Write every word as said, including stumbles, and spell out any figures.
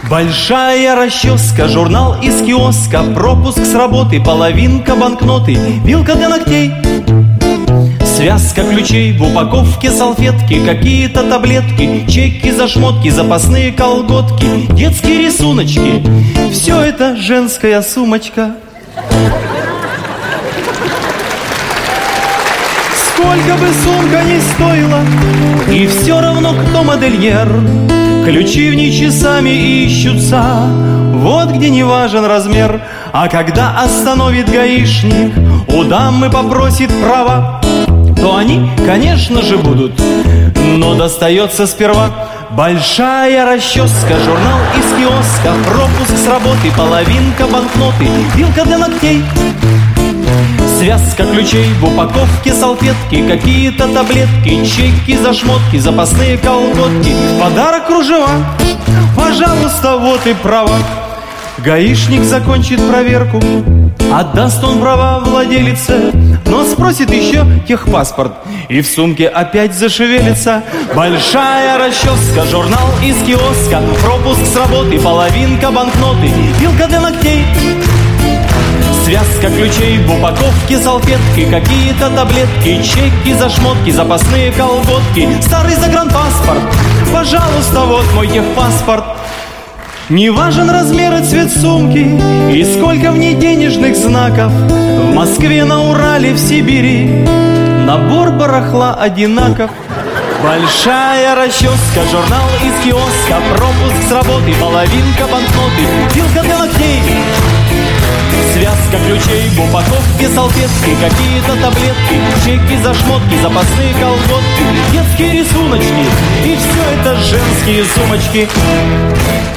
Большая расческа, журнал из киоска, пропуск с работы, половинка банкноты, вилка для ногтей, связка ключей, в упаковке салфетки, какие-то таблетки, чеки за шмотки, запасные колготки, детские рисуночки. Все это женская сумочка. Сколько бы сумка ни стоила, и все равно кто модельер. Ключи в ней часами ищутся, вот где не важен размер. А когда остановит гаишник, у дамы попросит права, то они, конечно же, будут, но достается сперва. Большая расческа, журнал из киоска, пропуск с работы, половинка банкноты, вилка для ногтей, связка ключей, в упаковке салфетки, какие-то таблетки, чеки за шмотки, запасные колготки, подарок кружева. Пожалуйста, вот и права. Гаишник закончит проверку, отдаст он права владелице, но спросит еще техпаспорт, и в сумке опять зашевелится. Большая расческа, журнал из киоска, пропуск с работы, половинка банкноты, вилка для ногтей, связка ключей, в упаковке салфетки, какие-то таблетки, чеки за шмотки, запасные колготки, старый загранпаспорт. Пожалуйста, вот мой техпаспорт. Не важен размер и цвет сумки, и сколько в ней денежных знаков. В Москве, на Урале, в Сибири набор барахла одинаков. Большая расческа, журнал из киоска, пропуск с работы, половинка банкноты, вилка для ногтей, связка ключей, в упаковке салфетки, какие-то таблетки, чеки за шмотки, запасные колготки, детские рисуночки. И все это женские сумочки.